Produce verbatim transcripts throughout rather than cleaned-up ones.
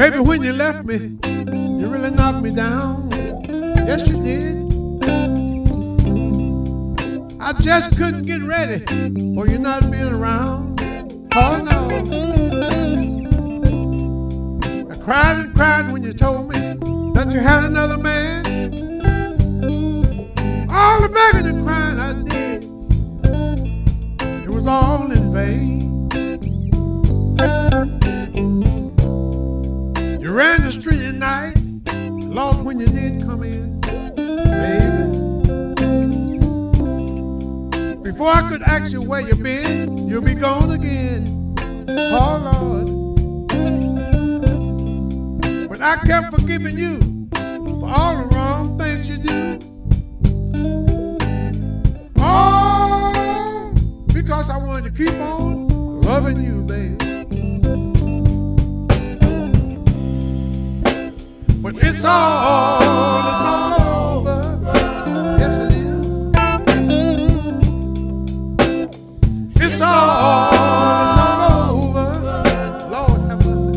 Baby, when you left me, you really knocked me down. Yes, you did. I just couldn't get ready for you not being around. Oh no. I cried and cried when you told me that you had another man. All the begging and crying I did, it was all in vain. You ran the street at night, lost when you did come in, baby. Before I could ask you where you been, you'll be gone again. Oh Lord. But I kept forgiving you for all the wrong things you do. Oh, because I wanted to keep on loving you, baby. But it's all, it's all over. Yes, it is. It's all, it's all over. Lord have mercy.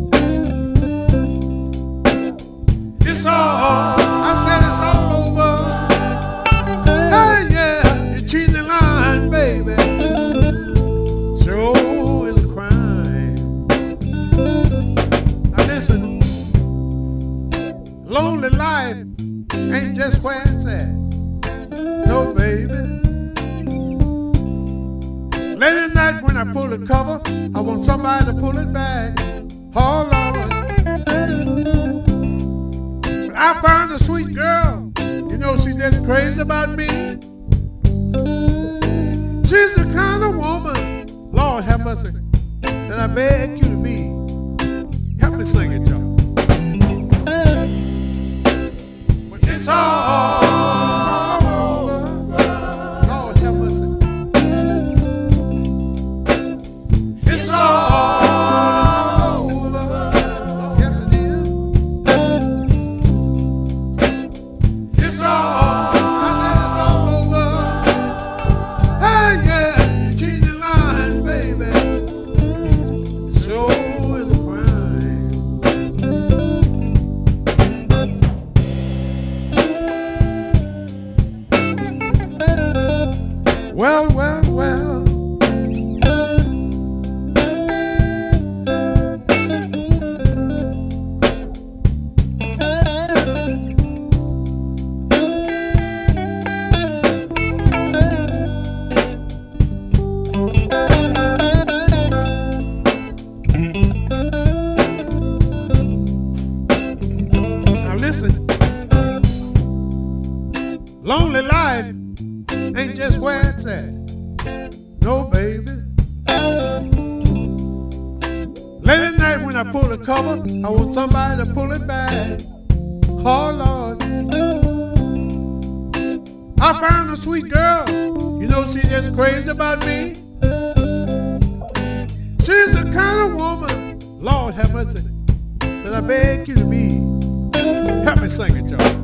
It's all, I said it's all over. Hey, yeah, you're cheating the line, baby. Sure is a crime. Now listen. Lonely life ain't just where it's at. No, baby. Late at night when I pull the cover, I want somebody to pull it back. Oh, Lord. But I found a sweet girl. You know she's just crazy about me. She's the kind of woman, Lord have mercy, that I beg you to be. Help me sing it, y'all. It's all over. Lord have mercy. It's all over. Yes, it is. It's all, I said it's all over. Hey, yeah, you're cheating the line, baby. Sure is a crime. Well, well, well. Now listen. Lonely life ain't just where it's at. No, baby. Late at night when I pull the cover, I want somebody to pull it back. Oh, Lord. I found a sweet girl. You know she's just crazy about me. She's the kind of woman, Lord have mercy, that I beg you to be. Help me sing it, y'all.